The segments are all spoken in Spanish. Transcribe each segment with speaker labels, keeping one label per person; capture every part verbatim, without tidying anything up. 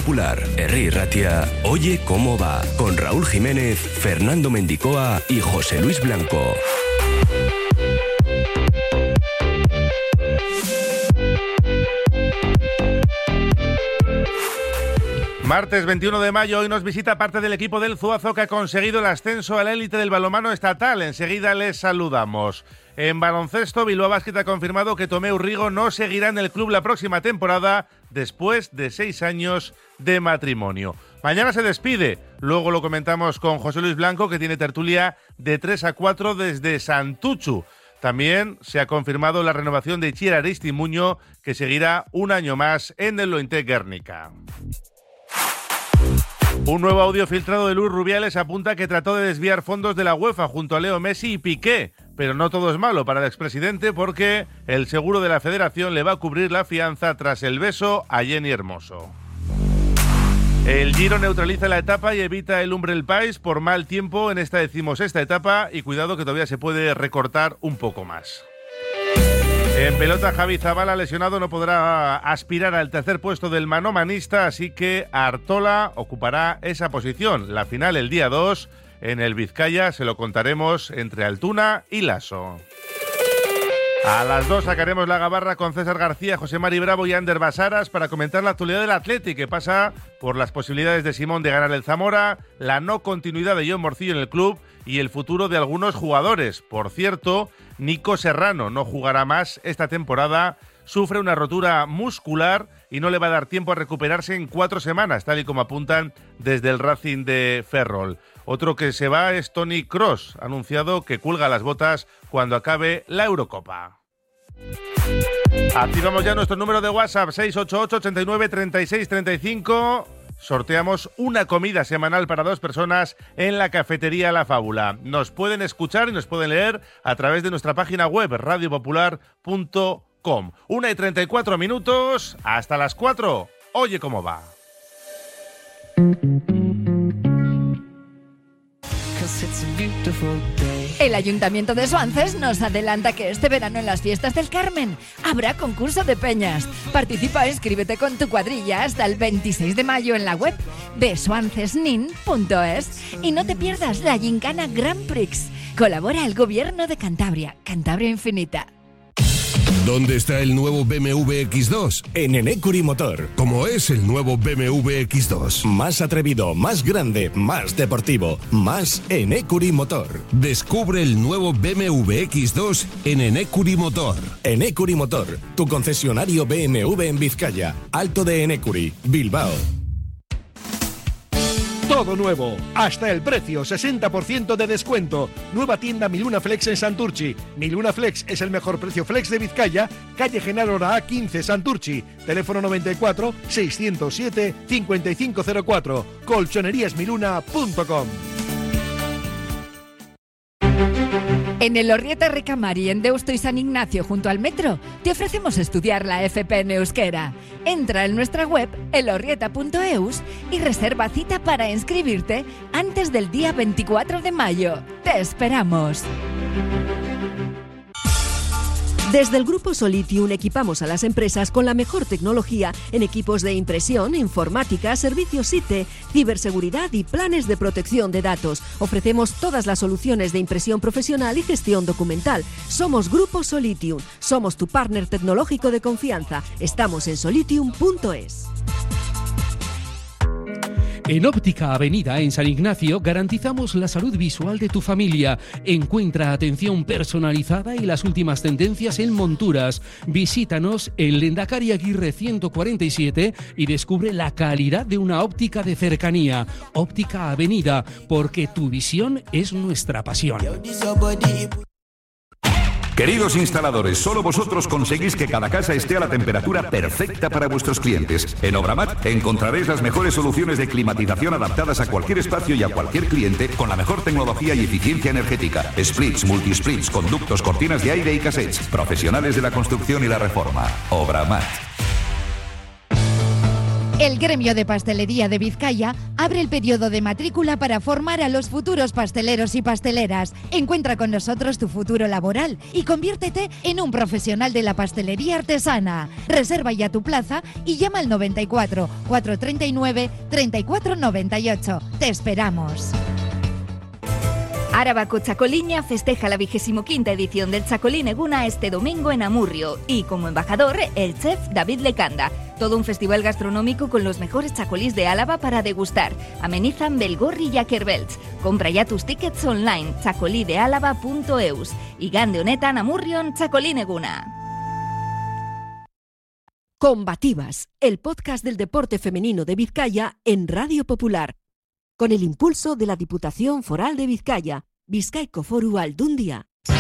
Speaker 1: Popular, Herri Ratia, Oye Cómo Va, con Raúl Jiménez, Fernando Mendicoa y José Luis Blanco.
Speaker 2: Martes veintiuno de mayo, hoy nos visita parte del equipo del Zuazo que ha conseguido el ascenso a la élite del balonmano estatal. Enseguida les saludamos. En baloncesto, Bilbao Basket ha confirmado que Tomeu Rigo no seguirá en el club la próxima temporada después de seis años de matrimonio. Mañana se despide, luego lo comentamos con José Luis Blanco, que tiene tertulia de tres a cuatro desde Santuchu. También se ha confirmado la renovación de Itziar Aristimuño, que seguirá un año más en el Lointec Guernica. Un nuevo audio filtrado de Luis Rubiales apunta que trató de desviar fondos de la UEFA junto a Leo Messi y Piqué, pero no todo es malo para el expresidente porque el seguro de la federación le va a cubrir la fianza tras el beso a Jenny Hermoso. El Giro neutraliza la etapa y evita el Umbrel País por mal tiempo en esta decimosexta etapa y cuidado que todavía se puede recortar un poco más. En pelota, Javi Zabala, lesionado, no podrá aspirar al tercer puesto del manomanista, así que Artola ocupará esa posición. La final el día dos en el Vizcaya, se lo contaremos entre Altuna y Lasso. A las dos sacaremos la gabarra con César García, José Mari Bravo y Ander Basaras para comentar la actualidad del Atleti, que pasa por las posibilidades de Simón de ganar el Zamora, la no continuidad de John Morcillo en el club y el futuro de algunos jugadores. Por cierto, Nico Serrano no jugará más esta temporada, sufre una rotura muscular y no le va a dar tiempo a recuperarse en cuatro semanas, tal y como apuntan desde el Racing de Ferrol. Otro que se va es Toni Kroos, ha anunciado que cuelga las botas cuando acabe la Eurocopa. Activamos ya nuestro número de WhatsApp, seis ocho ocho, ochenta y nueve, treinta y seis, treinta y cinco. Sorteamos una comida semanal para dos personas en la cafetería La Fábula. Nos pueden escuchar y nos pueden leer a través de nuestra página web, radio popular punto com. Una y treinta y cuatro minutos, hasta las cuatro. Oye Cómo Va.
Speaker 3: El Ayuntamiento de Suances nos adelanta que este verano en las fiestas del Carmen habrá concurso de peñas. Participa e inscríbete con tu cuadrilla hasta el veintiséis de mayo en la web de suancesnin punto es y no te pierdas la Gincana Grand Prix. Colabora el Gobierno de Cantabria, Cantabria Infinita.
Speaker 4: ¿Dónde está el nuevo B M W X dos?
Speaker 1: En Enecuri Motor.
Speaker 4: ¿Cómo es el nuevo B M W X dos?
Speaker 1: Más atrevido, más grande, más deportivo, más Enecuri Motor.
Speaker 4: Descubre el nuevo B M W X dos en Enecuri Motor.
Speaker 1: Enecuri Motor, tu concesionario B M W en Vizcaya, Alto de Enecuri, Bilbao.
Speaker 5: Todo nuevo, hasta el precio, sesenta por ciento de descuento. Nueva tienda Miluna Flex en Santurchi. Miluna Flex es el mejor precio flex de Vizcaya, calle Genaro A quince, Santurchi. Teléfono noventa y cuatro, seiscientos siete, cincuenta y cinco cero cuatro. colchonerías miluna punto com.
Speaker 3: En Elorrieta Recamari, en Deusto y San Ignacio, junto al metro, te ofrecemos estudiar la F P en euskera. Entra en nuestra web elorrieta punto eus y reserva cita para inscribirte antes del día veinticuatro de mayo. ¡Te esperamos!
Speaker 6: Desde el Grupo Solitium equipamos a las empresas con la mejor tecnología en equipos de impresión, informática, servicios I T, ciberseguridad y planes de protección de datos. Ofrecemos todas las soluciones de impresión profesional y gestión documental. Somos Grupo Solitium. Somos tu partner tecnológico de confianza. Estamos en solitium punto es.
Speaker 7: En Óptica Avenida, en San Ignacio, garantizamos la salud visual de tu familia. Encuentra atención personalizada y las últimas tendencias en monturas. Visítanos en Lendakari Aguirre ciento cuarenta y siete y descubre la calidad de una óptica de cercanía. Óptica Avenida, porque tu visión es nuestra pasión.
Speaker 8: Queridos instaladores, solo vosotros conseguís que cada casa esté a la temperatura perfecta para vuestros clientes. En Obramat encontraréis las mejores soluciones de climatización adaptadas a cualquier espacio y a cualquier cliente con la mejor tecnología y eficiencia energética. Splits, multisplits, conductos, cortinas de aire y cassettes. Profesionales de la construcción y la reforma. Obramat.
Speaker 3: El Gremio de Pastelería de Vizcaya abre el periodo de matrícula para formar a los futuros pasteleros y pasteleras. Encuentra con nosotros tu futuro laboral y conviértete en un profesional de la pastelería artesana. Reserva ya tu plaza y llama al noventa y cuatro, cuatrocientos treinta y nueve, treinta y cuatro noventa y ocho. Te esperamos.
Speaker 9: Arabako Chacoliña festeja la vigésimo quinta edición del Chacolín Eguna este domingo en Amurrio y como embajador el chef David Lecanda. Todo un festival gastronómico con los mejores chacolís de Álava para degustar. Amenizan Belgorri y Akerbelts. Compra ya tus tickets online chacolidealava punto eus y gande honetan Amurrion Chacolín Eguna.
Speaker 6: Combativas, el podcast del deporte femenino de Vizcaya en Radio Popular. Con el impulso de la Diputación Foral de Vizcaya, Bizkaiko Foru Aldundia.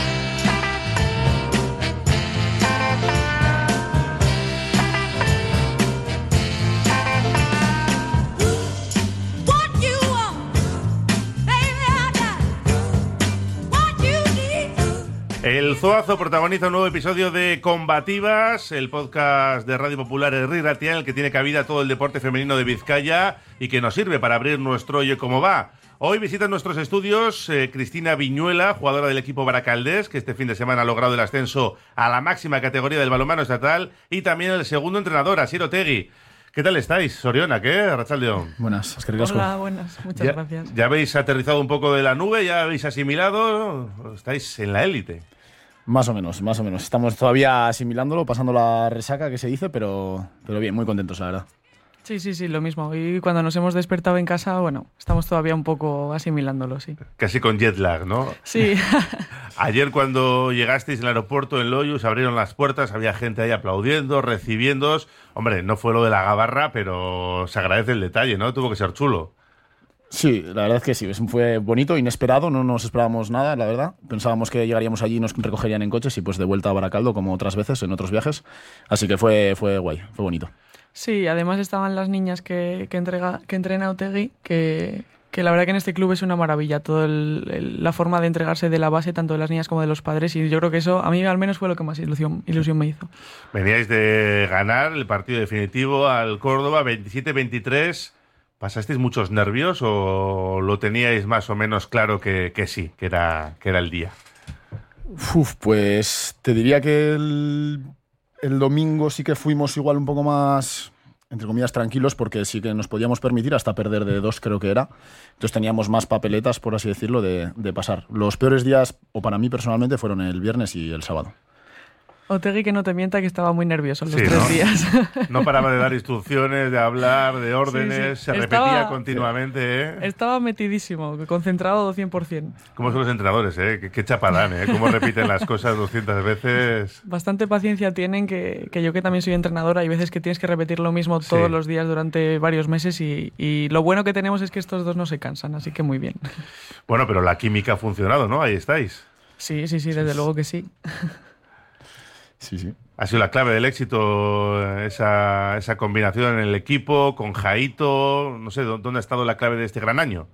Speaker 2: El Zoazo protagoniza un nuevo episodio de Combativas, el podcast de Radio Popular Herri Ratia, en el que tiene cabida todo el deporte femenino de Vizcaya y que nos sirve para abrir nuestro Oye Cómo Va. Hoy visita nuestros estudios eh, Cristina Viñuela, jugadora del equipo Baracaldés, que este fin de semana ha logrado el ascenso a la máxima categoría del balonmano estatal, y también el segundo entrenador, Asier Otegui. ¿Qué tal estáis, Soriona? ¿Qué? Arratsaldeon.
Speaker 10: Buenas, eskerrik
Speaker 11: Hola, buenas, muchas
Speaker 2: ya,
Speaker 11: gracias.
Speaker 2: ¿Ya habéis aterrizado un poco de la nube? ¿Ya habéis asimilado? ¿Estáis en la élite?
Speaker 10: Más o menos, más o menos. Estamos todavía asimilándolo, pasando la resaca que se dice, pero, pero bien, muy contentos, la verdad.
Speaker 11: Sí, sí, sí, lo mismo. Y cuando nos hemos despertado en casa, bueno, estamos todavía un poco asimilándolo, sí.
Speaker 2: Casi con jet lag, ¿no?
Speaker 11: Sí.
Speaker 2: Ayer cuando llegasteis al aeropuerto en Loiu, se abrieron las puertas, había gente ahí aplaudiendo, recibiéndoos. Hombre, no fue lo de la gabarra, pero se agradece el detalle, ¿no? Tuvo que ser chulo.
Speaker 10: Sí, la verdad es que sí, fue bonito, inesperado, no nos esperábamos nada, la verdad. Pensábamos que llegaríamos allí y nos recogerían en coches y pues de vuelta a Baracaldo, como otras veces en otros viajes. Así que fue, fue guay, fue bonito.
Speaker 11: Sí, además estaban las niñas que, que, entrega, que entrena Otegui, que, que la verdad que en este club es una maravilla, toda la forma de entregarse de la base, tanto de las niñas como de los padres, y yo creo que eso a mí al menos fue lo que más ilusión, ilusión me hizo.
Speaker 2: Veníais de ganar el partido definitivo al Córdoba veintisiete veintitrés. ¿Pasasteis muchos nervios o lo teníais más o menos claro que, que sí, que era, que era el día?
Speaker 10: Uf, pues te diría que el, el domingo sí que fuimos igual un poco más, entre comillas, tranquilos, porque sí que nos podíamos permitir hasta perder de dos, creo que era. Entonces teníamos más papeletas, por así decirlo, de, de pasar. Los peores días, o para mí personalmente, fueron el viernes y el sábado.
Speaker 11: Otegui, que no te mienta, que estaba muy nervioso los
Speaker 2: sí,
Speaker 11: tres
Speaker 2: ¿no?
Speaker 11: días.
Speaker 2: No paraba de dar instrucciones, de hablar, de órdenes, sí, sí. se
Speaker 11: estaba,
Speaker 2: repetía continuamente. ¿eh?
Speaker 11: Estaba metidísimo, concentrado cien por ciento.
Speaker 2: ¿Cómo son los entrenadores? ¿eh? Qué, qué chapadán, ¿eh? Cómo repiten las cosas doscientas veces.
Speaker 11: Bastante paciencia tienen, que, que yo que también soy entrenadora, hay veces que tienes que repetir lo mismo todos sí. los días durante varios meses y, y lo bueno que tenemos es que estos dos no se cansan, así que muy bien.
Speaker 2: Bueno, pero la química ha funcionado, ¿no? Ahí estáis.
Speaker 11: Sí, sí, sí, desde sí. luego que sí.
Speaker 10: Sí, sí.
Speaker 2: Ha sido la clave del éxito esa, esa combinación en el equipo, con Jaito. No sé, ¿dónde ha estado la clave de este gran año?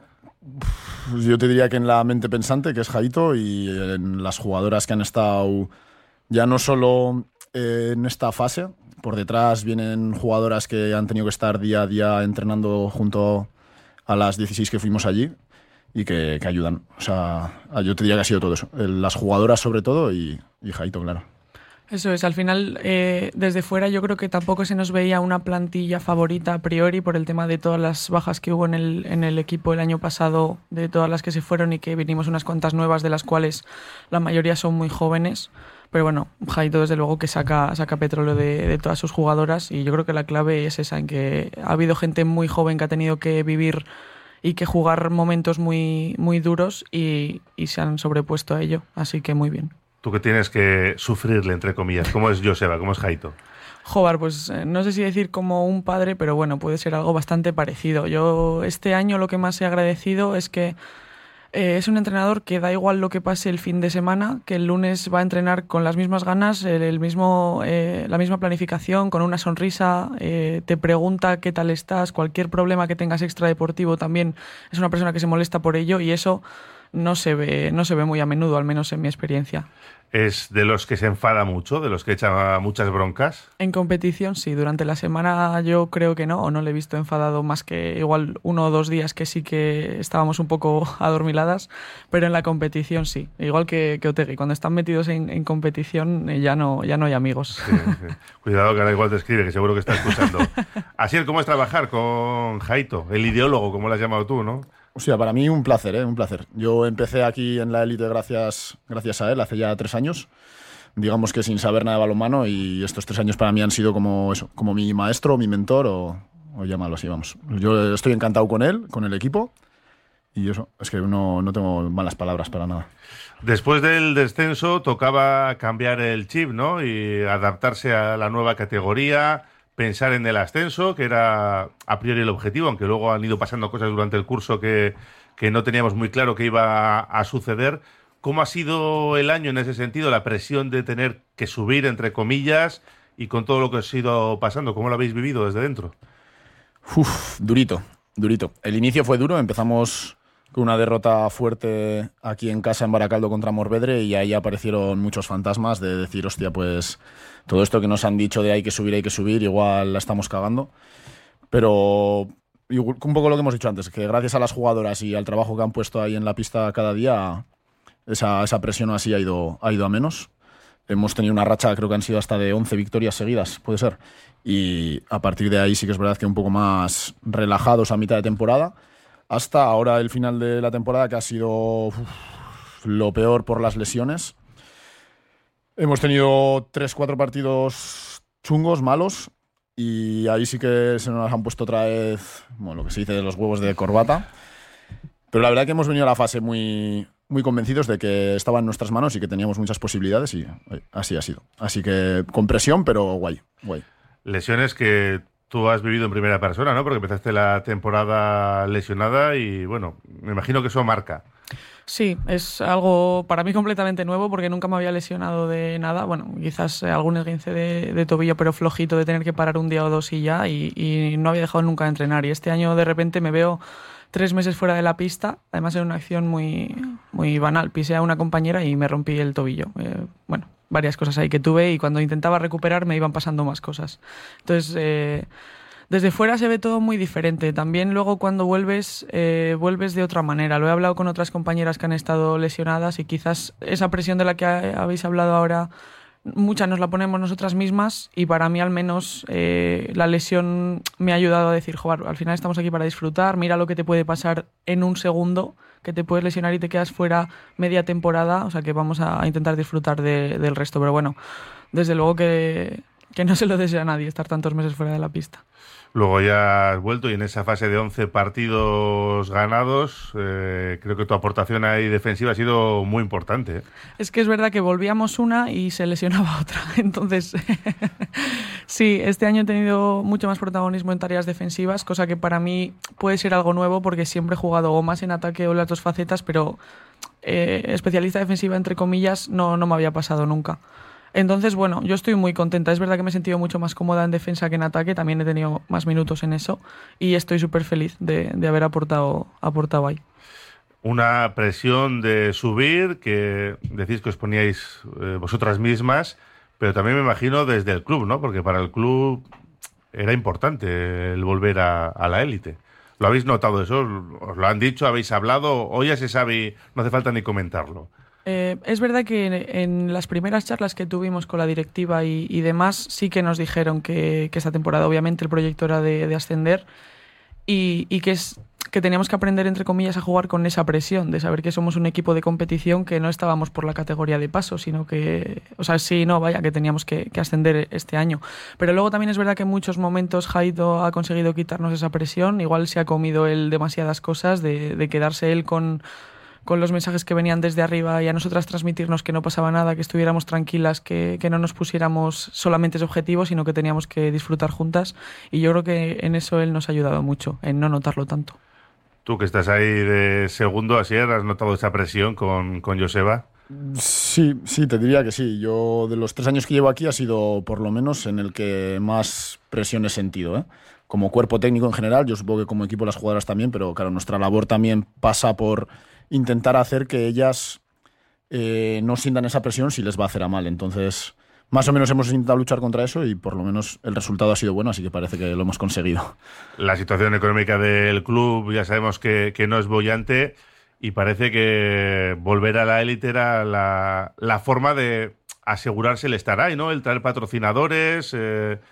Speaker 10: Pues yo te diría que en la mente pensante, que es Jaito, y en las jugadoras que han estado ya no solo eh, en esta fase. Por detrás vienen jugadoras que han tenido que estar día a día entrenando junto a las dieciséis que fuimos allí y que, que ayudan. O sea, yo te diría que ha sido todo eso. Las jugadoras sobre todo y, y Jaito, claro.
Speaker 11: Eso es, al final, eh, desde fuera yo creo que tampoco se nos veía una plantilla favorita a priori por el tema de todas las bajas que hubo en el, en el equipo el año pasado, de todas las que se fueron y que vinimos unas cuantas nuevas, de las cuales la mayoría son muy jóvenes. Pero bueno, Jaito desde luego que saca, saca petróleo de, de todas sus jugadoras y yo creo que la clave es esa, en que ha habido gente muy joven que ha tenido que vivir y que jugar momentos muy, muy duros y, y se han sobrepuesto a ello, así que muy bien.
Speaker 2: Tú que tienes que sufrirle, entre comillas. ¿Cómo es Joseba? ¿Cómo es Jaito?
Speaker 11: Joder, pues eh, no sé si decir como un padre, pero bueno, puede ser algo bastante parecido. Yo este año lo que más he agradecido es que eh, es un entrenador que da igual lo que pase el fin de semana, que el lunes va a entrenar con las mismas ganas, el, el mismo, eh, la misma planificación, con una sonrisa, eh, te pregunta qué tal estás, cualquier problema que tengas extradeportivo también es una persona que se molesta por ello y eso... no se ve, no se ve muy a menudo, al menos en mi experiencia.
Speaker 2: ¿Es de los que se enfada mucho, de los que echa muchas broncas?
Speaker 11: En competición sí, durante la semana yo creo que no, o no le he visto enfadado más que igual uno o dos días que sí que estábamos un poco adormiladas, pero en la competición sí, igual que, que Otegi, cuando están metidos en, en competición ya no, ya no hay amigos.
Speaker 2: Sí, sí. Cuidado que ahora igual te escribe, que seguro que está escuchando. Así, ¿cómo es trabajar con Jaito, el ideólogo, como lo has llamado tú, no?
Speaker 10: O sea, para mí un placer, ¿eh? Un placer. Yo empecé aquí en la élite gracias, gracias a él hace ya tres años, digamos que sin saber nada de balonmano, y estos tres años para mí han sido como eso, como mi maestro, mi mentor, o, o llámalo así, vamos. Yo estoy encantado con él, con el equipo, y eso, es que no, no tengo malas palabras para nada.
Speaker 2: Después del descenso tocaba cambiar el chip, ¿no? Y adaptarse a la nueva categoría, pensar en el ascenso, que era a priori el objetivo, aunque luego han ido pasando cosas durante el curso que, que no teníamos muy claro que iba a, a suceder. ¿Cómo ha sido el año en ese sentido? La presión de tener que subir, entre comillas, y con todo lo que os ha ido pasando, ¿cómo lo habéis vivido desde dentro?
Speaker 10: Uf, durito, durito. El inicio fue duro, empezamos con una derrota fuerte aquí en casa en Baracaldo contra Morvedre, y ahí aparecieron muchos fantasmas de decir, hostia, pues todo esto que nos han dicho de hay que subir, hay que subir, igual la estamos cagando. Pero un poco lo que hemos dicho antes, que gracias a las jugadoras y al trabajo que han puesto ahí en la pista cada día, esa, esa presión así ha ido, ha ido a menos. Hemos tenido una racha, creo que han sido hasta de once victorias seguidas, puede ser. Y a partir de ahí sí que es verdad que un poco más relajados a mitad de temporada, hasta ahora el final de la temporada, que ha sido uf, lo peor por las lesiones. Hemos tenido tres, cuatro partidos chungos, malos, y ahí sí que se nos han puesto otra vez, bueno, lo que se dice de los huevos de corbata. Pero la verdad que hemos venido a la fase muy, muy convencidos de que estaba en nuestras manos y que teníamos muchas posibilidades, y oye, así ha sido. Así que con presión, pero guay, guay.
Speaker 2: Lesiones que tú has vivido en primera persona, ¿no? Porque empezaste la temporada lesionada y, bueno, me imagino que eso marca.
Speaker 11: Sí, es algo para mí completamente nuevo porque nunca me había lesionado de nada. Bueno, quizás algún esguince de, de tobillo, pero flojito, de tener que parar un día o dos y ya, y, y no había dejado nunca de entrenar. Y este año de repente me veo tres meses fuera de la pista, además en una acción muy, muy banal. Pisé a una compañera y me rompí el tobillo. Eh, bueno, varias cosas ahí que tuve, y cuando intentaba recuperar me iban pasando más cosas. Entonces, eh, desde fuera se ve todo muy diferente. También luego cuando vuelves, eh, vuelves de otra manera. Lo he hablado con otras compañeras que han estado lesionadas, y quizás esa presión de la que habéis hablado ahora, mucha nos la ponemos nosotras mismas, y para mí al menos eh, la lesión me ha ayudado a decir, joder, al final estamos aquí para disfrutar, mira lo que te puede pasar en un segundo, que te puedes lesionar y te quedas fuera media temporada, o sea que vamos a, a intentar disfrutar de, del resto. Pero bueno, desde luego que, que no se lo desea a nadie estar tantos meses fuera de la pista.
Speaker 2: Luego ya has vuelto, y en esa fase de once partidos ganados, eh, creo que tu aportación ahí defensiva ha sido muy importante, ¿eh?
Speaker 11: Es que es verdad que volvíamos una y se lesionaba otra. Entonces, sí, este año he tenido mucho más protagonismo en tareas defensivas, cosa que para mí puede ser algo nuevo porque siempre he jugado o más en ataque o en las dos facetas, pero eh, especialista defensiva, entre comillas, no, no me había pasado nunca. Entonces, bueno, yo estoy muy contenta. Es verdad que me he sentido mucho más cómoda en defensa que en ataque. También he tenido más minutos en eso. Y estoy súper feliz de, de haber aportado, aportado ahí.
Speaker 2: Una presión de subir, que decís que os poníais eh, vosotras mismas, pero también me imagino desde el club, ¿no? Porque para el club era importante el volver a, a la élite. ¿Lo habéis notado eso? ¿Os lo han dicho? ¿Habéis hablado? ¿O ya se sabe y no hace falta ni comentarlo?
Speaker 11: Eh, es verdad que en, en las primeras charlas que tuvimos con la directiva y, y demás, sí que nos dijeron que, que esta temporada obviamente el proyecto era de, de ascender, y, y que, es, que teníamos que aprender, entre comillas, a jugar con esa presión de saber que somos un equipo de competición, que no estábamos por la categoría de paso, sino que, o sea, sí, no, vaya, que teníamos que, que ascender este año. Pero luego también es verdad que en muchos momentos Jaito ha conseguido quitarnos esa presión. Igual se ha comido él demasiadas cosas, de, de quedarse él con... con los mensajes que venían desde arriba, y a nosotras transmitirnos que no pasaba nada, que estuviéramos tranquilas, que, que no nos pusiéramos solamente ese objetivo, sino que teníamos que disfrutar juntas, y yo creo que en eso él nos ha ayudado mucho, en no notarlo tanto.
Speaker 2: Tú que estás ahí de segundo, Asier, ¿has notado esa presión con, con Joseba?
Speaker 10: Sí, sí, te diría que sí. Yo de los tres años que llevo aquí ha sido por lo menos en el que más presión he sentido, ¿eh? Como cuerpo técnico en general, yo supongo que como equipo las jugadoras también, pero claro, nuestra labor también pasa por intentar hacer que ellas eh, no sientan esa presión si les va a hacer a mal. Entonces, más o menos hemos intentado luchar contra eso y por lo menos el resultado ha sido bueno, así que parece que lo hemos conseguido.
Speaker 2: La situación económica del club ya sabemos que, que no es boyante y parece que volver a la élite era la, la forma de asegurarse el estar ahí, ¿no? El traer patrocinadores. Eh,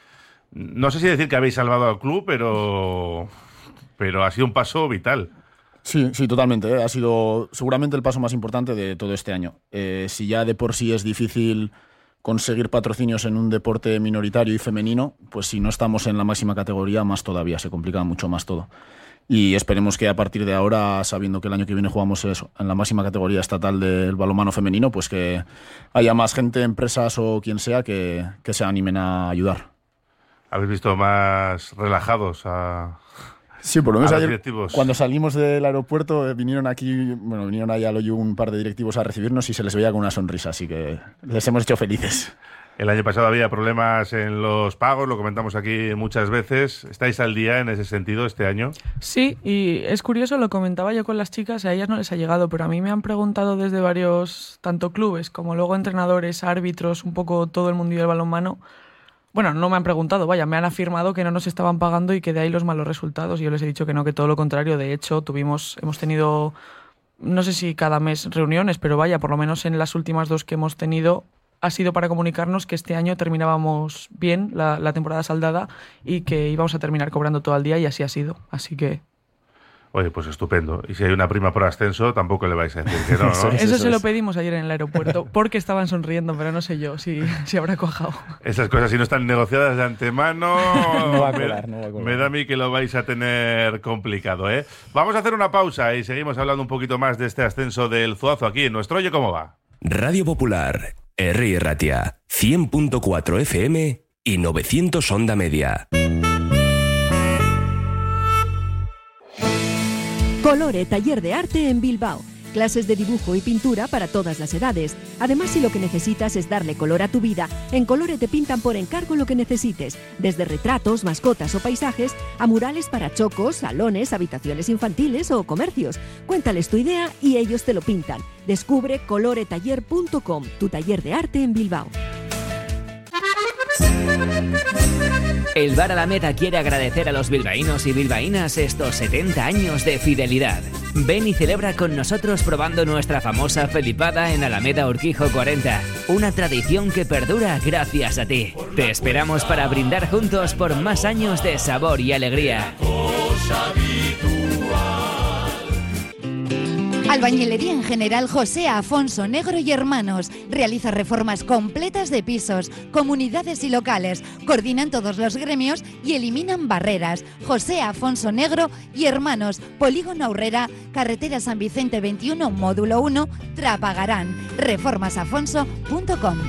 Speaker 2: no sé si decir que habéis salvado al club, pero, pero ha sido un paso vital.
Speaker 10: Sí, sí, totalmente. ¿eh? Ha sido seguramente el paso más importante de todo este año. Eh, si ya de por sí es difícil conseguir patrocinios en un deporte minoritario y femenino, pues si no estamos en la máxima categoría, más todavía, se complica mucho más todo. Y esperemos que a partir de ahora, sabiendo que el año que viene jugamos eso, en la máxima categoría estatal del balonmano femenino, pues que haya más gente, empresas o quien sea que, que se animen a ayudar.
Speaker 2: ¿Habéis visto más relajados a...?
Speaker 10: Sí, por lo menos ayer,
Speaker 2: directivos.
Speaker 10: Cuando salimos del aeropuerto, vinieron aquí, bueno, vinieron ahí al Oyu un par de directivos a recibirnos y se les veía con una sonrisa, así que les hemos hecho felices.
Speaker 2: El año pasado había problemas en los pagos, lo comentamos aquí muchas veces. ¿Estáis al día en ese sentido este año?
Speaker 11: Sí, y es curioso, lo comentaba yo con las chicas, a ellas no les ha llegado, pero a mí me han preguntado desde varios, tanto clubes como luego entrenadores, árbitros, un poco todo el mundo del balonmano. Bueno, no me han preguntado, vaya, me han afirmado que no nos estaban pagando y que de ahí los malos resultados. Y yo les he dicho que no, que todo lo contrario. De hecho, tuvimos, hemos tenido, no sé si cada mes reuniones, pero vaya, por lo menos en las últimas dos que hemos tenido ha sido para comunicarnos que este año terminábamos bien la, la temporada saldada y que íbamos a terminar cobrando todo el día y así ha sido. Así que...
Speaker 2: Oye, pues estupendo. Y si hay una prima por ascenso, tampoco le vais a decir que no, ¿no?
Speaker 11: Eso, eso se lo pedimos ayer en el aeropuerto, porque estaban sonriendo, pero no sé yo si, si habrá cuajado.
Speaker 2: Esas cosas, si no están negociadas de antemano,
Speaker 10: no va a colar,
Speaker 2: me,
Speaker 10: no va a colar.
Speaker 2: Me da a mí que lo vais a tener complicado, ¿eh? Vamos a hacer una pausa y seguimos hablando un poquito más de este ascenso del Zuazo aquí en nuestro Oye ¿Cómo va?
Speaker 1: Radio Popular, Herri y Ratia, cien punto cuatro F M y novecientos Onda Media.
Speaker 6: Colore, taller de arte en Bilbao. Clases de dibujo y pintura para todas las edades. Además, si lo que necesitas es darle color a tu vida, en Colore te pintan por encargo lo que necesites, desde retratos, mascotas o paisajes, a murales para chocos, salones, habitaciones infantiles o comercios. Cuéntales tu idea y ellos te lo pintan. Descubre colore taller punto com, tu taller de arte en Bilbao.
Speaker 12: El Bar Alameda quiere agradecer a los bilbaínos y bilbaínas estos setenta años de fidelidad. Ven y celebra con nosotros probando nuestra famosa felipada en Alameda Urquijo cuarenta. Una tradición que perdura gracias a ti. Te esperamos para brindar juntos por más años de sabor y alegría.
Speaker 13: Albañilería en general José Afonso Negro y Hermanos. Realiza reformas completas de pisos, comunidades y locales. Coordinan todos los gremios y eliminan barreras. José Afonso Negro y Hermanos. Polígono Aurrera, carretera San Vicente veintiuno, módulo uno, Trapagarán. reformas afonso punto com.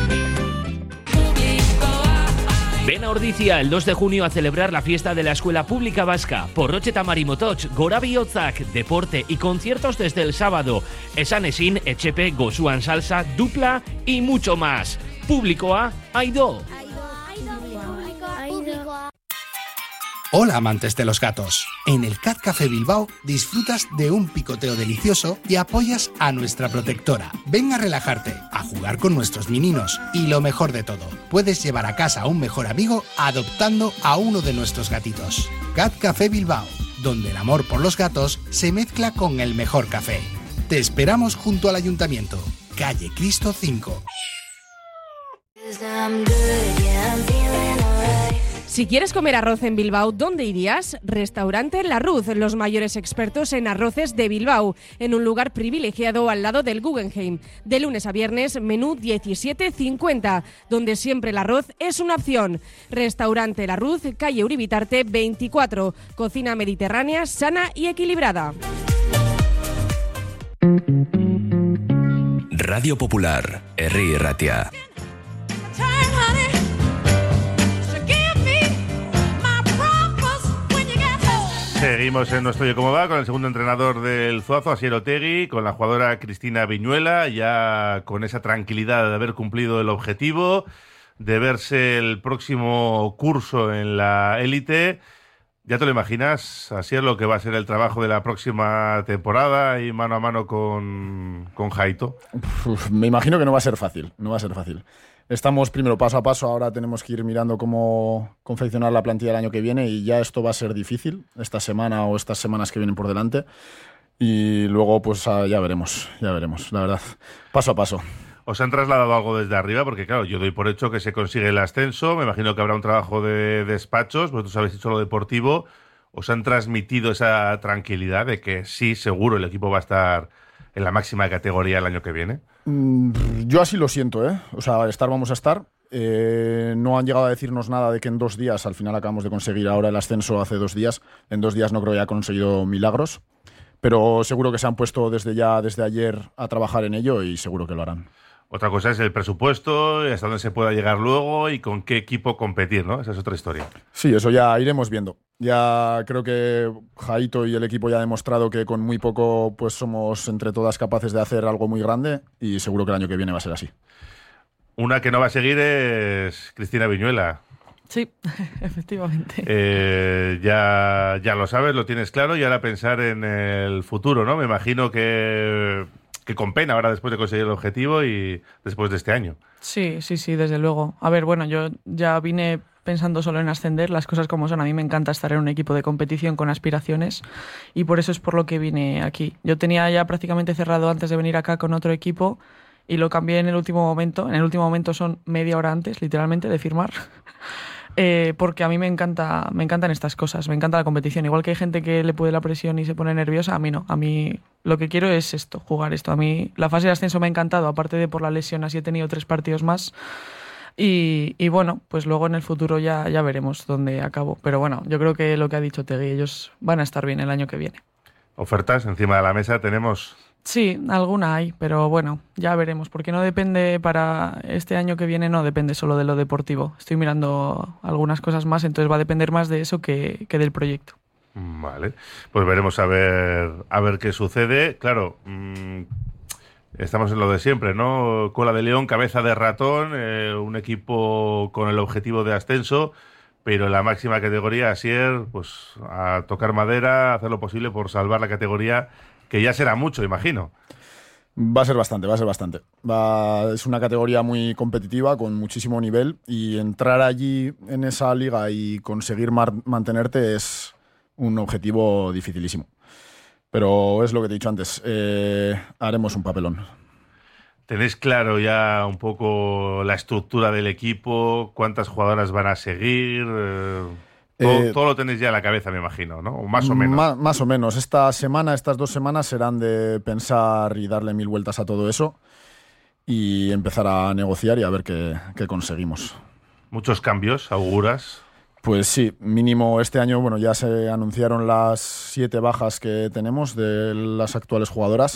Speaker 7: Ven a Ordizia el dos de junio a celebrar la fiesta de la Escuela Pública Vasca. Porrocheta Marimotoch, Gorabi Otzak, deporte y conciertos desde el sábado. Esan Esin, Echepe, Gosuan Salsa, Dupla y mucho más. Públicoa, Aido.
Speaker 14: Hola amantes de los gatos. En el Cat Café Bilbao disfrutas de un picoteo delicioso y apoyas a nuestra protectora. Ven a relajarte, a jugar con nuestros mininos y lo mejor de todo, puedes llevar a casa a un mejor amigo adoptando a uno de nuestros gatitos. Cat Café Bilbao, donde el amor por los gatos se mezcla con el mejor café. Te esperamos junto al Ayuntamiento, calle Cristo cinco.
Speaker 15: Si quieres comer arroz en Bilbao, ¿dónde irías? Restaurante La Ruz, los mayores expertos en arroces de Bilbao, en un lugar privilegiado al lado del Guggenheim. De lunes a viernes, menú diecisiete cincuenta, donde siempre el arroz es una opción. Restaurante La Ruz, calle Uribitarte veinticuatro, cocina mediterránea, sana y equilibrada.
Speaker 1: Radio Popular, Herri y Ratia.
Speaker 2: Seguimos en nuestro Oye ¿Cómo va? Con el segundo entrenador del Zuazo, Asier Otegi, con la jugadora Cristina Viñuela, ya con esa tranquilidad de haber cumplido el objetivo, de verse el próximo curso en la élite. ¿Ya te lo imaginas? Así es lo que va a ser el trabajo de la próxima temporada y mano a mano con, con Jaito.
Speaker 10: Uf, me imagino que no va a ser fácil, no va a ser fácil. Estamos primero paso a paso, ahora tenemos que ir mirando cómo confeccionar la plantilla el año que viene y ya esto va a ser difícil esta semana o estas semanas que vienen por delante. Y luego pues ya veremos, ya veremos, la verdad, paso a paso.
Speaker 2: ¿Os han trasladado algo desde arriba? Porque claro, yo doy por hecho que se consigue el ascenso, me imagino que habrá un trabajo de despachos, vosotros habéis hecho lo deportivo, ¿os han transmitido esa tranquilidad de que sí, seguro el equipo va a estar en la máxima categoría el año que viene?
Speaker 10: Mm, yo así lo siento, ¿eh? O sea, estar vamos a estar. Eh, no han llegado a decirnos nada de que en dos días, al final acabamos de conseguir ahora el ascenso hace dos días, en dos días no creo que haya conseguido milagros, pero seguro que se han puesto desde ya, desde ayer, a trabajar en ello y seguro que lo harán.
Speaker 2: Otra cosa es el presupuesto, hasta dónde se pueda llegar luego y con qué equipo competir, ¿no? Esa es otra historia.
Speaker 10: Sí, eso ya iremos viendo. Ya creo que Jaito y el equipo ya ha demostrado que con muy poco pues somos entre todas capaces de hacer algo muy grande y seguro que el año que viene va a ser así.
Speaker 2: Una que no va a seguir es Cristina Viñuela.
Speaker 11: Sí, efectivamente.
Speaker 2: Eh, ya, ya lo sabes, lo tienes claro y ahora pensar en el futuro, ¿no? Me imagino que... que con pena ahora después de conseguir el objetivo y después de este año.
Speaker 11: Sí, sí, sí, desde luego. A ver, bueno, yo ya vine pensando solo en ascender, las cosas como son. A mí me encanta estar en un equipo de competición con aspiraciones y por eso es por lo que vine aquí. Yo tenía ya prácticamente cerrado antes de venir acá con otro equipo y lo cambié en el último momento. En el último momento son media hora antes, literalmente, de firmar. Eh, porque a mí me encanta, me encantan estas cosas, me encanta la competición. Igual que hay gente que le puede la presión y se pone nerviosa, a mí no. A mí lo que quiero es esto, jugar esto. A mí la fase de ascenso me ha encantado, aparte de por la lesión, así he tenido tres partidos más. Y, y bueno, pues luego en el futuro ya, ya veremos dónde acabo. Pero bueno, yo creo que lo que ha dicho Tegui, ellos van a estar bien el año que viene.
Speaker 2: ¿Ofertas encima de la mesa tenemos?
Speaker 11: Sí, alguna hay, pero bueno, ya veremos, porque no depende para este año que viene, no depende solo de lo deportivo. Estoy mirando algunas cosas más, entonces va a depender más de eso que, que del proyecto.
Speaker 2: Vale, pues veremos a ver a ver qué sucede. Claro, mmm, estamos en lo de siempre, ¿no? Cola de león, cabeza de ratón, eh, un equipo con el objetivo de ascenso, pero en la máxima categoría, Asier, pues a tocar madera, a hacer lo posible por salvar la categoría, que ya será mucho, imagino.
Speaker 10: Va a ser bastante, va a ser bastante. Va, es una categoría muy competitiva, con muchísimo nivel, y entrar allí en esa liga y conseguir mar- mantenerte es un objetivo dificilísimo. Pero es lo que te he dicho antes, eh, haremos un papelón.
Speaker 2: ¿Tenéis claro ya un poco la estructura del equipo? ¿Cuántas jugadoras van a seguir? Eh... Todo, eh, todo lo tenéis ya en la cabeza, me imagino, ¿no? O más o menos.
Speaker 10: Más, más o menos. Esta semana, estas dos semanas serán de pensar y darle mil vueltas a todo eso y empezar a negociar y a ver qué, qué conseguimos.
Speaker 2: ¿Muchos cambios, auguras?
Speaker 10: Pues sí, mínimo este año, bueno, ya se anunciaron las siete bajas que tenemos de las actuales jugadoras.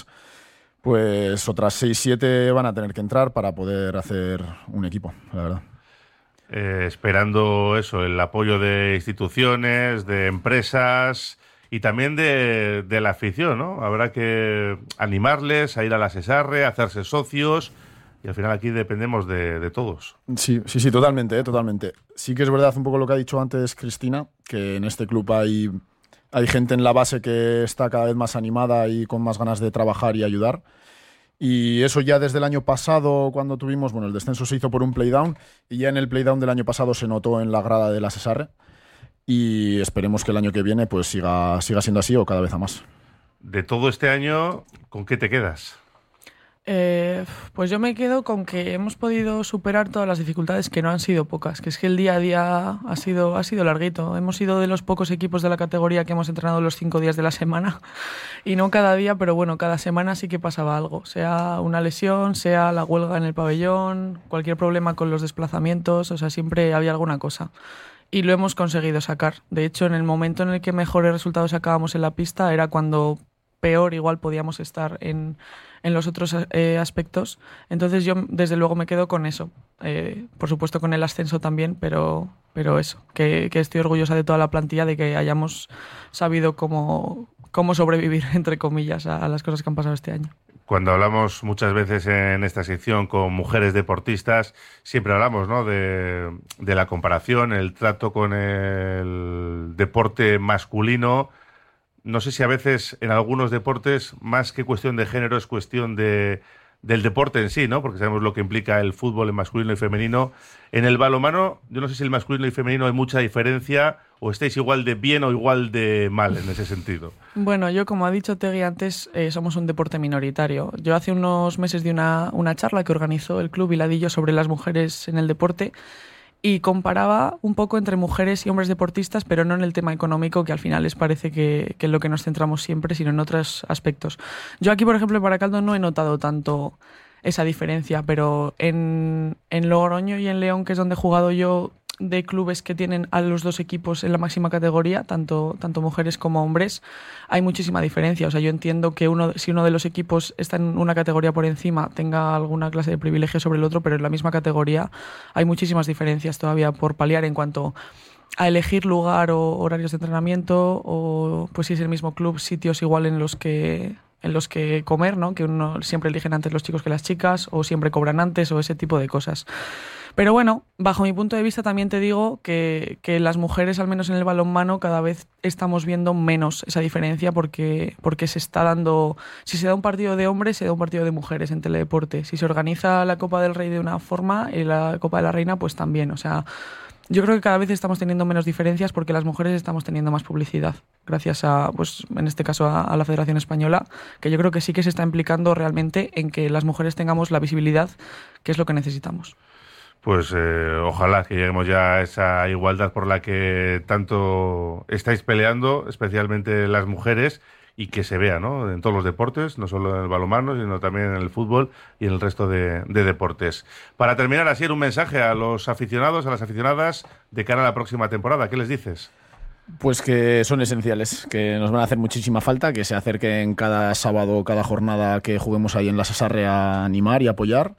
Speaker 10: Pues otras seis, siete van a tener que entrar para poder hacer un equipo, la verdad.
Speaker 2: Eh, esperando eso, el apoyo de instituciones, de empresas y también de, de la afición, ¿no? Habrá que animarles a ir a la Sesarre, a hacerse socios y al final aquí dependemos de, de todos.
Speaker 10: Sí, sí, sí, totalmente, ¿eh? totalmente. Sí que es verdad un poco lo que ha dicho antes Cristina, que en este club hay, hay gente en la base que está cada vez más animada y con más ganas de trabajar y ayudar. Y eso ya desde el año pasado, cuando tuvimos, bueno, el descenso se hizo por un playdown y ya en el playdown del año pasado se notó en la grada de la Sesarre y esperemos que el año que viene pues siga, siga siendo así o cada vez a más.
Speaker 2: De todo este año, ¿con qué te quedas?
Speaker 11: Eh, pues yo me quedo con que hemos podido superar todas las dificultades, que no han sido pocas, que es que el día a día ha sido, ha sido larguito. Hemos sido de los pocos equipos de la categoría que hemos entrenado los cinco días de la semana y no cada día, pero bueno, cada semana sí que pasaba algo, sea una lesión, sea la huelga en el pabellón, cualquier problema con los desplazamientos, o sea, siempre había alguna cosa. Y lo hemos conseguido sacar. De hecho, en el momento en el que mejores resultados sacábamos en la pista era cuando peor igual podíamos estar en, en los otros eh, aspectos. Entonces yo desde luego me quedo con eso. Eh, por supuesto con el ascenso también, pero, pero eso, que, que estoy orgullosa de toda la plantilla, de que hayamos sabido cómo, cómo sobrevivir, entre comillas, a, a las cosas que han pasado este año.
Speaker 2: Cuando hablamos muchas veces en esta sección con mujeres deportistas, siempre hablamos, ¿no?, de, de la comparación, el trato con el deporte masculino. No sé si a veces en algunos deportes, más que cuestión de género, es cuestión de, del deporte en sí, ¿no? Porque sabemos lo que implica el fútbol en masculino y femenino. En el balonmano, yo no sé si el masculino y femenino hay mucha diferencia o estáis igual de bien o igual de mal en ese sentido.
Speaker 11: Bueno, yo, como ha dicho Tegui antes, eh, somos un deporte minoritario. Yo hace unos meses di una, una charla que organizó el Club Hiladillo sobre las mujeres en el deporte y comparaba un poco entre mujeres y hombres deportistas, pero no en el tema económico, que al final les parece que, que es lo que nos centramos siempre, sino en otros aspectos. Yo aquí, por ejemplo, en Baracaldo no he notado tanto esa diferencia, pero en, en Logroño y en León, que es donde he jugado yo, de clubes que tienen a los dos equipos en la máxima categoría, tanto, tanto mujeres como hombres, hay muchísima diferencia. O sea, yo entiendo que uno, si uno de los equipos está en una categoría por encima, tenga alguna clase de privilegio sobre el otro, pero en la misma categoría hay muchísimas diferencias todavía por paliar en cuanto a elegir lugar o horarios de entrenamiento, o pues si es el mismo club, sitios igual en los que en los que comer, ¿no? Que uno siempre eligen antes los chicos que las chicas, o siempre cobran antes, o ese tipo de cosas. Pero bueno, bajo mi punto de vista también te digo que, que las mujeres, al menos en el balonmano, cada vez estamos viendo menos esa diferencia porque, porque se está dando... Si se da un partido de hombres, se da un partido de mujeres en teledeporte. Si se organiza la Copa del Rey de una forma y la Copa de la Reina, pues también. O sea, yo creo que cada vez estamos teniendo menos diferencias porque las mujeres estamos teniendo más publicidad. Gracias a, pues en este caso, a, a la Federación Española, que yo creo que sí que se está implicando realmente en que las mujeres tengamos la visibilidad, que es lo que necesitamos.
Speaker 2: Pues eh, ojalá que lleguemos ya a esa igualdad por la que tanto estáis peleando, especialmente las mujeres, y que se vea, ¿no?, en todos los deportes, no solo en el balonmano, sino también en el fútbol y en el resto de, de deportes. Para terminar, así, un mensaje a los aficionados, a las aficionadas, de cara a la próxima temporada. ¿Qué les dices?
Speaker 10: Pues que son esenciales, que nos van a hacer muchísima falta, que se acerquen cada sábado, cada jornada que juguemos ahí en la Sasarre a animar y apoyar,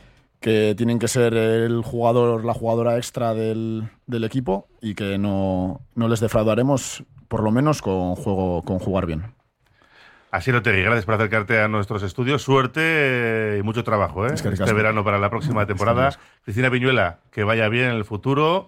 Speaker 10: que tienen que ser el jugador, la jugadora extra del, del equipo, y que no, no les defraudaremos, por lo menos con juego, con jugar bien.
Speaker 2: Así lo te digo, gracias por acercarte a nuestros estudios. Suerte y mucho trabajo, ¿eh?
Speaker 10: Es que
Speaker 2: este verano para la próxima temporada. Es que Cristina Viñuela, que vaya bien en el futuro,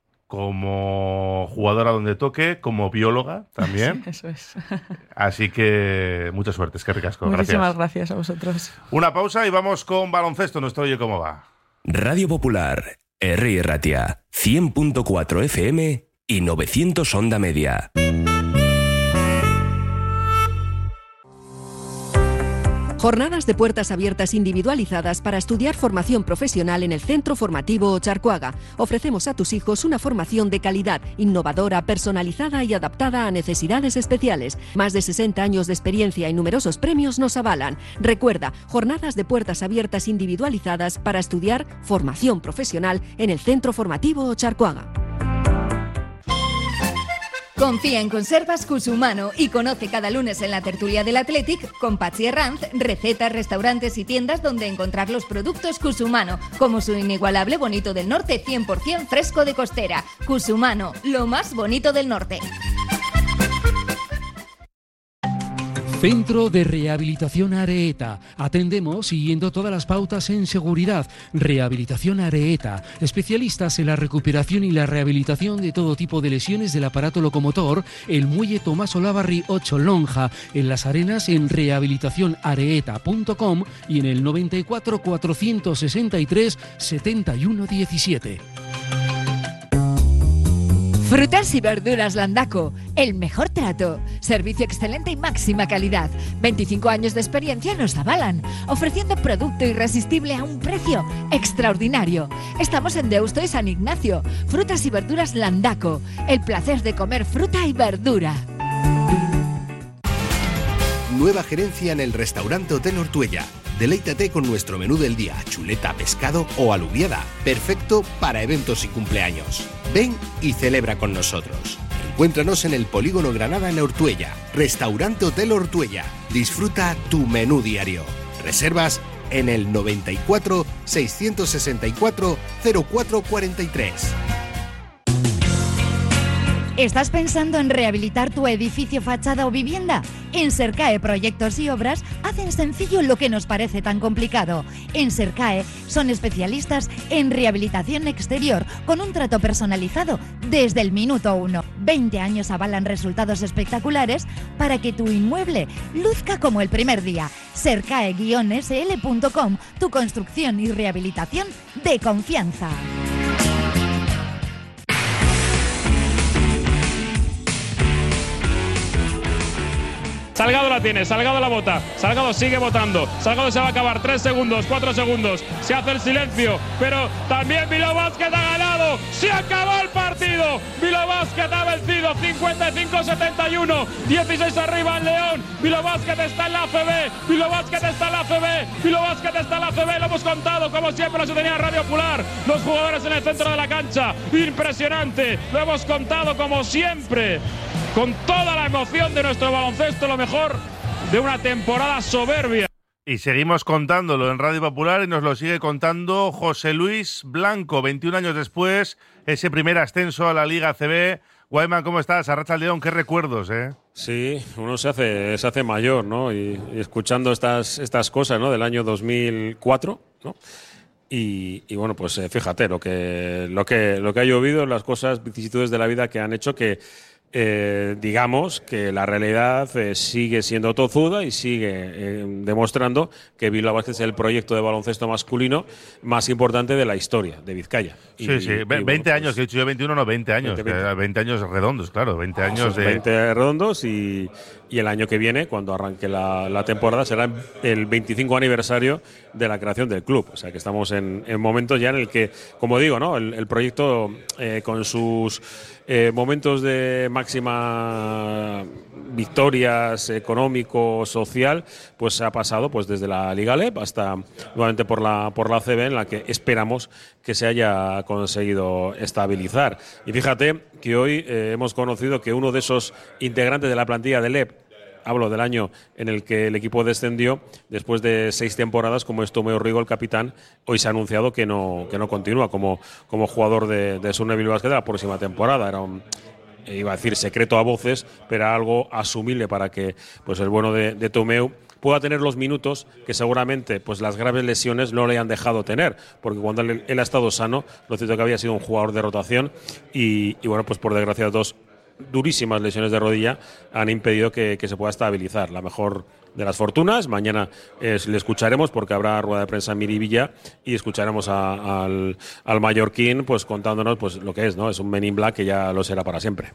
Speaker 2: como jugadora donde toque, como bióloga también.
Speaker 11: Sí, eso es.
Speaker 2: Así que mucha suerte, es que ricasco.
Speaker 11: Muchísimas gracias. gracias a vosotros.
Speaker 2: Una pausa y vamos con baloncesto, nuestro Oye Cómo Va.
Speaker 1: Radio Popular, R I Ratia, cien punto cuatro F M y novecientos Onda Media.
Speaker 6: Jornadas de puertas abiertas individualizadas para estudiar formación profesional en el Centro Formativo Ocharcoaga. Ofrecemos a tus hijos una formación de calidad, innovadora, personalizada y adaptada a necesidades especiales. Más de sesenta años de experiencia y numerosos premios nos avalan. Recuerda, jornadas de puertas abiertas individualizadas para estudiar formación profesional en el Centro Formativo Ocharcoaga.
Speaker 9: Confía en Conservas Cusumano y conoce cada lunes en la tertulia del Athletic con Patxi Herranz recetas, restaurantes y tiendas donde encontrar los productos Cusumano, como su inigualable bonito del norte cien por ciento fresco de costera. Cusumano, lo más bonito del norte.
Speaker 7: Centro de Rehabilitación Areeta. Atendemos siguiendo todas las pautas en seguridad. Rehabilitación Areeta. Especialistas en la recuperación y la rehabilitación de todo tipo de lesiones del aparato locomotor. El muelle Tomás Olavarri ocho Lonja. En Las Arenas en rehabilitación areeta punto com y en el noventa y cuatro, cuatrocientos sesenta y tres, setenta y uno diecisiete.
Speaker 3: Frutas y verduras Landaco, el mejor trato, servicio excelente y máxima calidad. veinticinco años de experiencia nos avalan, ofreciendo producto irresistible a un precio extraordinario. Estamos en Deusto y San Ignacio. Frutas y verduras Landaco, el placer de comer fruta y verdura.
Speaker 16: Nueva gerencia en el restaurante Hotel Ortuella. Deleítate con nuestro menú del día, chuleta, pescado o alubiada, perfecto para eventos y cumpleaños. Ven y celebra con nosotros. Encuéntranos en el Polígono Granada en Ortuella. Restaurante Hotel Ortuella. Disfruta tu menú diario. Reservas en el noventa y cuatro, seiscientos sesenta y cuatro, cero cuatro cuarenta y tres.
Speaker 13: ¿Estás pensando en rehabilitar tu edificio, fachada o vivienda? En Sercae Proyectos y Obras hacen sencillo lo que nos parece tan complicado. En Sercae son especialistas en rehabilitación exterior con un trato personalizado desde el minuto uno. veinte años avalan resultados espectaculares para que tu inmueble luzca como el primer día. Sercae guion S L punto com, tu construcción y rehabilitación de confianza.
Speaker 17: Salgado la tiene, Salgado la bota, Salgado sigue votando, Salgado se va a acabar, tres segundos, cuatro segundos, se hace el silencio, pero también Bilbao Basket ha ganado, se acabó el partido, Bilbao Basket ha vencido, cincuenta y cinco a setenta y uno, dieciséis arriba en León, Bilbao Basket está en la A C B, Bilbao Basket está en la A C B, Bilbao Basket está en la A C B, lo hemos contado como siempre, lo tenía Radio Popular, los jugadores en el centro de la cancha, impresionante, lo hemos contado como siempre, con toda la emoción de nuestro baloncesto, lo mejor de una temporada soberbia.
Speaker 2: Y seguimos contándolo en Radio Popular y nos lo sigue contando José Luis Blanco, veintiún años después, ese primer ascenso a la Liga A C B. Guayman, ¿cómo estás? Arratsaldeon, qué recuerdos, ¿eh?
Speaker 18: Sí, uno se hace, se hace mayor, ¿no? Y, y escuchando estas, estas cosas, ¿no? Del año dos mil cuatro, ¿no? Y, y bueno, pues eh, fíjate, lo que, lo, que, lo que ha llovido, las cosas, vicisitudes de la vida que han hecho que Eh, digamos que la realidad eh, sigue siendo tozuda y sigue eh, demostrando que Bilbao Basket es el proyecto de baloncesto masculino más importante de la historia de Vizcaya.
Speaker 2: Sí,
Speaker 18: y,
Speaker 2: sí,
Speaker 18: y,
Speaker 2: veinte
Speaker 18: bueno,
Speaker 2: años, que he dicho yo veintiuno, no, veinte años, veinte, veinte. veinte años redondos, claro, veinte años de…
Speaker 18: veinte redondos y, y el año que viene, cuando arranque la, la temporada, será el veinticinco aniversario de la creación del club. O sea que estamos en, en momentos ya en el que, como digo, ¿no? el, el proyecto eh, con sus eh, momentos de máxima victorias económico, social, pues se ha pasado pues desde la Liga L E P hasta nuevamente por la por la A C B, en la que esperamos que se haya conseguido estabilizar. Y fíjate que hoy eh, hemos conocido que uno de esos integrantes de la plantilla del L E P, hablo del año en el que el equipo descendió, después de seis temporadas, como es Tomeu Rigo, el capitán, hoy se ha anunciado que no, que no continúa como, como jugador de, de Surne Bilbao Basket de la próxima temporada. Era un, iba a decir secreto a voces, pero era algo asumible para que pues el bueno de, de Tomeu pueda tener los minutos que seguramente pues las graves lesiones no le han dejado tener, porque cuando él, él ha estado sano, lo cierto es que había sido un jugador de rotación y, y bueno, pues por desgracia dos durísimas lesiones de rodilla han impedido que, que se pueda estabilizar. La mejor de las fortunas, mañana eh, le escucharemos porque habrá rueda de prensa en Miribilla y escucharemos a, al, al mallorquín pues contándonos pues lo que es, ¿no? Es un Men in Black que ya lo será para siempre.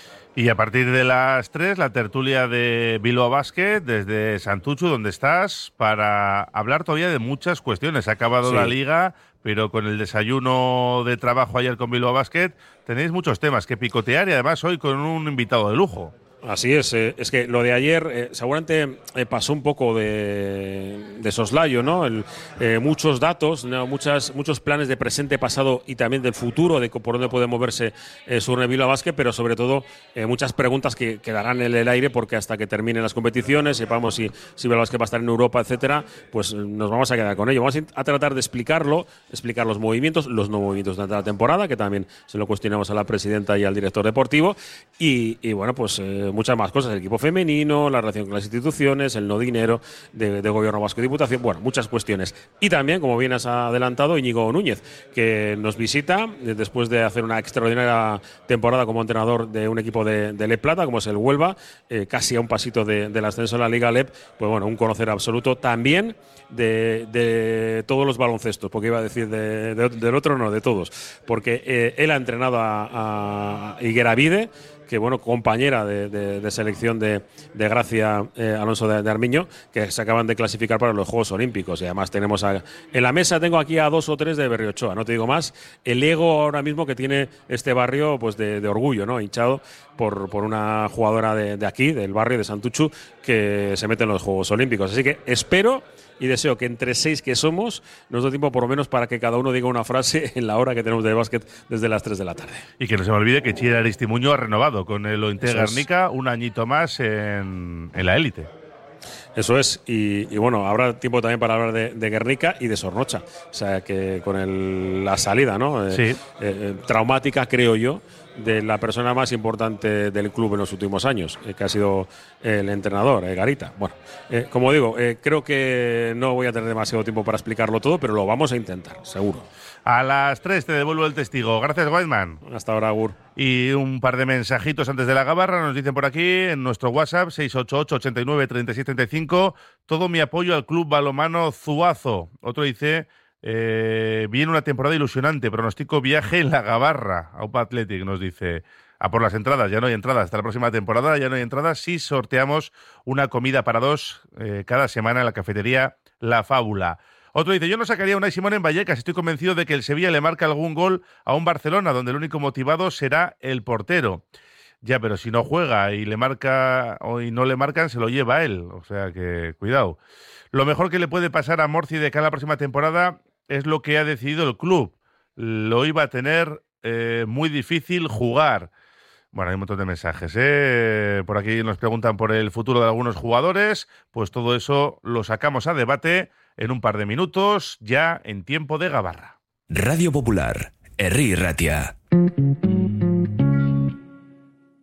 Speaker 2: Y a partir de las tres, la tertulia de Bilbao Basket desde Santuchu, donde estás, para hablar todavía de muchas cuestiones. Ha acabado sí. la liga, pero con el desayuno de trabajo ayer con Bilbao Basket tenéis muchos temas que picotear y además hoy con un invitado de lujo.
Speaker 18: Así es, eh, es que lo de ayer eh, seguramente eh, pasó un poco de, de soslayo, ¿no? El, eh, muchos datos, ¿no? Muchas, muchos planes de presente, pasado y también del futuro, de por dónde puede moverse eh, Surne Bilbao Basket, pero sobre todo eh, muchas preguntas que quedarán en el aire porque hasta que terminen las competiciones, sepamos si, si Bilbao Basket va a estar en Europa, etcétera, pues nos vamos a quedar con ello. Vamos a tratar de explicarlo, explicar los movimientos, los no movimientos durante la temporada, que también se lo cuestionamos a la presidenta y al director deportivo, y, y bueno, pues eh, muchas más cosas, el equipo femenino, la relación con las instituciones, el no dinero de, de gobierno vasco y diputación, bueno, muchas cuestiones. Y también, como bien has adelantado, Íñigo Núñez, que nos visita después de hacer una extraordinaria temporada como entrenador de un equipo de, de L E P Plata, como es el Huelva, eh, casi a un pasito de, del ascenso en la Liga L E P, pues bueno, un conocer absoluto también de, de todos los baloncestos, porque iba a decir de, de, del otro no, de todos, porque eh, él ha entrenado a, a Higueravide, que bueno, compañera de, de, de selección de, de Gracia eh, Alonso de, de Armiño, que se acaban de clasificar para los Juegos Olímpicos. Y además tenemos a, en la mesa tengo aquí a dos o tres de Berriochoa, no te digo más. El ego ahora mismo que tiene este barrio pues de, de orgullo, ¿no? Hinchado por, por una jugadora de, de aquí, del barrio de Santuchu, que se mete en los Juegos Olímpicos. Así que espero y deseo que entre seis que somos nos dé tiempo por lo menos para que cada uno diga una frase en la hora que tenemos de básquet desde las tres de la tarde.
Speaker 2: Y que no se me olvide que Txir Aristimuño ha renovado con el Ointe Guernica un añito más en, en la élite.
Speaker 18: Eso es, y, y bueno, habrá tiempo también para hablar de, de Guernica y de Sornocha, o sea que con el, la salida, ¿no?
Speaker 2: Sí.
Speaker 18: Eh, eh, traumática, creo yo, de la persona más importante del club en los últimos años, eh, que ha sido el entrenador, eh, Garita. Bueno, eh, como digo, eh, creo que no voy a tener demasiado tiempo para explicarlo todo, pero lo vamos a intentar, seguro.
Speaker 2: A las tres te devuelvo el testigo. Gracias, Weidman.
Speaker 18: Hasta ahora, Agur.
Speaker 2: Y un par de mensajitos antes de la gabarra. Nos dicen por aquí en nuestro WhatsApp seis ocho ocho, ochenta y nueve, treinta y siete treinta y cinco. Todo mi apoyo al Club Balonmano Zuazo. Otro dice, eh, viene una temporada ilusionante. Pronostico viaje en la gabarra. Aupa Athletic nos dice, a por las entradas. Ya no hay entradas. Hasta la próxima temporada ya no hay entradas. Sí sorteamos una comida para dos eh, cada semana en la cafetería La Fábula. Otro dice, yo no sacaría a Unai Simón en Vallecas, estoy convencido de que el Sevilla le marca algún gol a un Barcelona, donde el único motivado será el portero. Ya, pero si no juega y le marca o y no le marcan, se lo lleva él. O sea que, cuidado. Lo mejor que le puede pasar a Morci de cara a la próxima temporada es lo que ha decidido el club. Lo iba a tener eh, muy difícil jugar. Bueno, hay un montón de mensajes, ¿eh? Por aquí nos preguntan por el futuro de algunos jugadores. Pues todo eso lo sacamos a debate en un par de minutos, ya en tiempo de gabarra.
Speaker 1: Radio Popular, Herri Ratia.